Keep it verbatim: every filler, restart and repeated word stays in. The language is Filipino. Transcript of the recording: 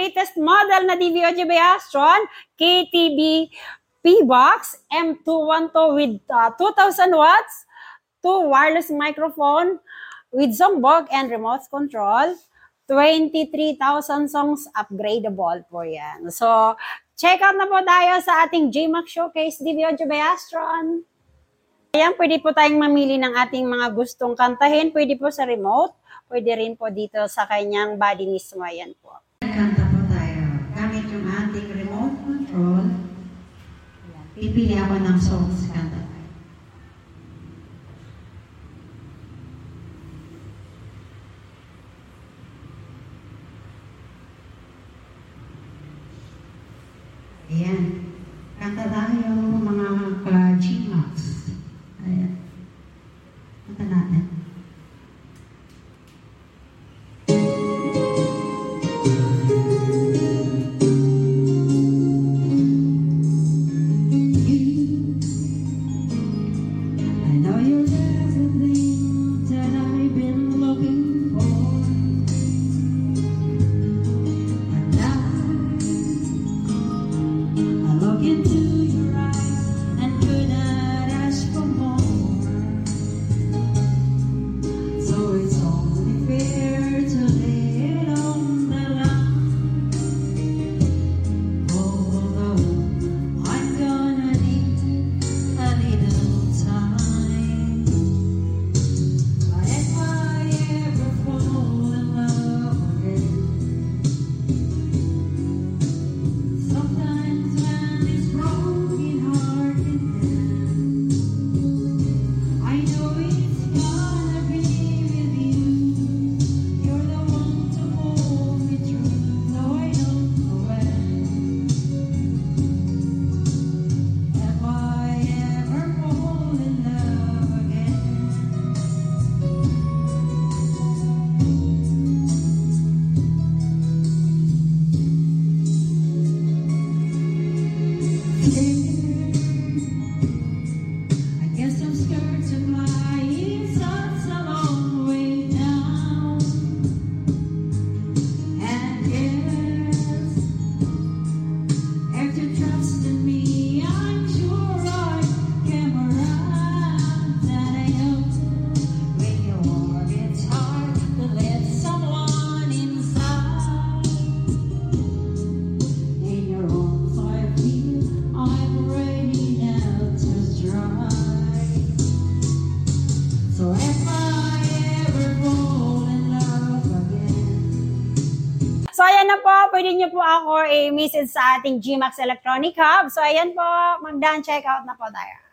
latest model na D V O G B Astron K T B P-Box M two twelve with uh, two thousand watts, two wireless microphone with Zombog and remote control. twenty-three thousand songs upgradable po yan. So, check out na po tayo sa ating J MAX Showcase D V O G B Astron. Ayan, pwede po tayong mamili ng ating mga gustong kantahin. Pwede po sa remote. Pwede rin po dito sa kanyang body mismo. Ayan po. Kanta po tayo. Gamit yung ating remote control. Pipili ako ng songs kanta tayo. Ayan. Kanta tayo mga ka-G MAX. Ayan. Kanta natin. So, ayan na po. Pwede nyo po ako i-message sa ating G MAX Electronic Hub. So, ayan po. Magdaan check out na po tayo.